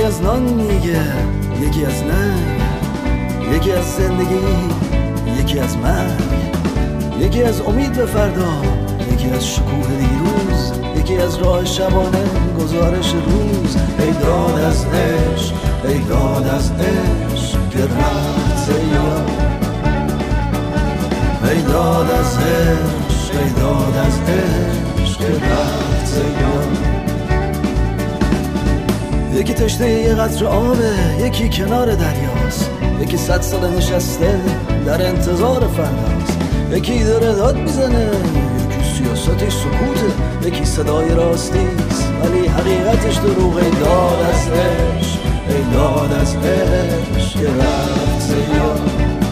از نان میگه، یکی از ننگ، یکی از زندگی، یکی از مرگ، یکی از امید به فردا، یکی از شکوه دیروز، یکی از راه شبانه گزارش روز. ای داد از عشق، ای داد از عشق که رفت سیاه، ای داد از عشق، ای داد از عشق که رفت سیاه. یکی تشنه یه قطره آبه، یکی کنار دریاست، یکی 100 سال نشسته در انتظار فرداست. یکی داره داد میزنه، یکی سیاستش سکوته، یکی صدای راستیست ولی حقیقتش دروغ. ای داد از عشق، ای داد از عشق که رفت سیاه،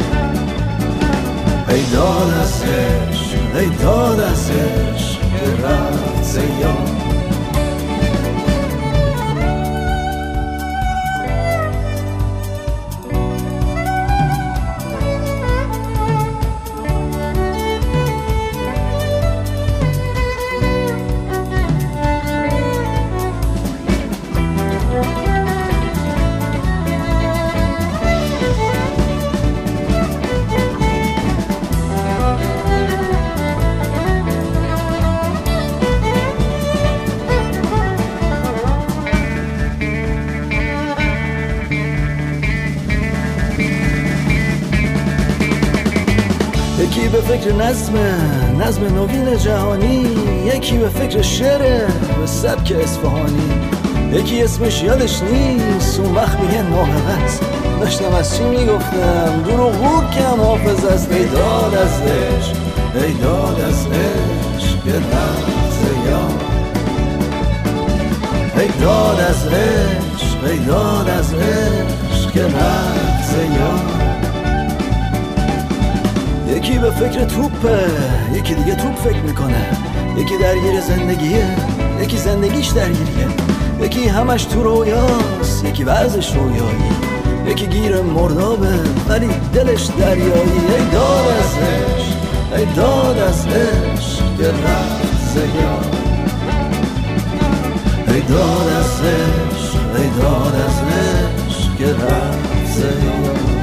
ای داد از عشق، ای داد از عشق که رفت سیاه. یکی به فکر نظم نوین جهانی، یکی به فکر شعر به سبک اصفهانی، یکی اسمش یادش نیست اون وقت میگه ناحقست. داشتم از چی میگفتم دروغ بود که هم حافظ است. ای داد از عشق، ای داد از عشق که رفت سیاه، ای داد از عشق، ای داد از عشق که رفت سیاه. یکی به فکر توپه، یکی دیگه توپ فکر میکنه، یکی درگیر زندگیه، یکی زندگیش درگیریه، یکی همش تو رویاست، یکی بعضش رویایی، یکی گیر مردابه ولی دلش دریایی. ای داد از عشق، ای داد از عشق که رفت سیاه، ای داد از عشق، ای داد از عشق که رفت سیاه.